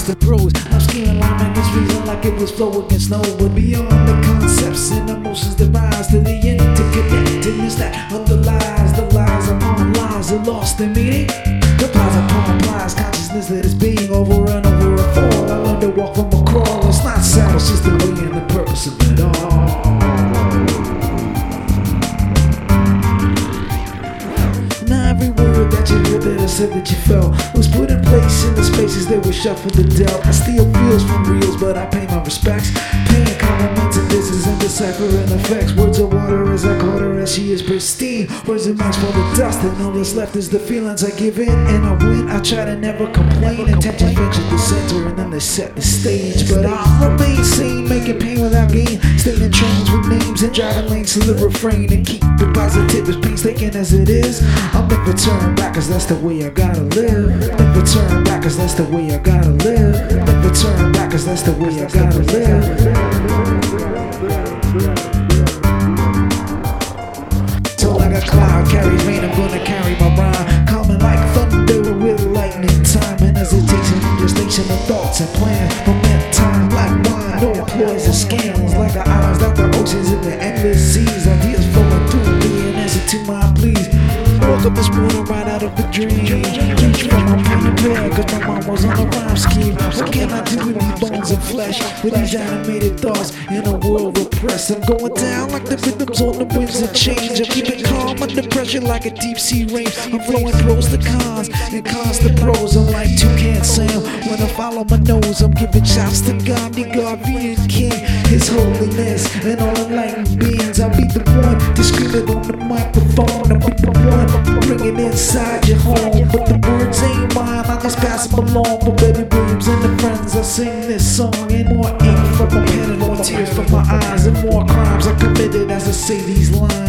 cons to pros. I'm scheming rhyming this reason like it was flow against snow. But beyond the concepts and emotions that rise to the interconnectedness that underlies the lies upon lies are lost in meaning. Replies upon replies, consciousness that is being over and over a fall. I learned to walk from a crawl. It's not sad, it's just the way and the purpose of it all. Now every word that you heard that I said that you felt was put in place in the spaces that were shuffled and dealt. I steal feels from reels, but I pay my respects. Paying compliments and disses and deciphering effects. Words of water as I caught her as she is pristine. Words of match for the dust, and all that's left is the feelings I give in and I win. I try to never complain. Intentions venture the center and then they set the stage. But I remain sane, making pain without gain. Staying in trains with names and driving lanes to the refrain and keep it positive as painstaking as it is. I'll never turn back, cause that's the way I gotta live. Never turn back, cause that's the way I gotta live. Never turn back, cause that's the way I gotta live. So like a cloud carries rain, I'm gonna carry my rhyme. Coming like thunder with lightning time. And hesitation and gestation of thoughts and plans. Moment time like wine, no ploys or scams. Like the islands out the oceans and the endless seas. Ideas flowing through me and answer to my pleas. Woke up this morning right out of a dream. Reach for my pen and pad, cause my mom was on a rhyme scheme. What can I do with these bones and flesh? With these animated thoughts in a world oppressed. I'm going down like the rhythms on the winds of change. I'm keeping calm under pressure like a deep sea range. I'm flowing pros to cons and cons to pros. I'm like Toucan Sam when I follow my nose. I'm giving shots to God, the Garvey King, His holiness and all enlightened beings. I'll be the one to scream it on the microphone. I'll be the one bring it inside your home. But the words ain't mine, I just pass them along. For Baby Williams and the friends, I sing this song. And more ink from my pen and more tears from my eyes. And more crimes I committed as I say these lines.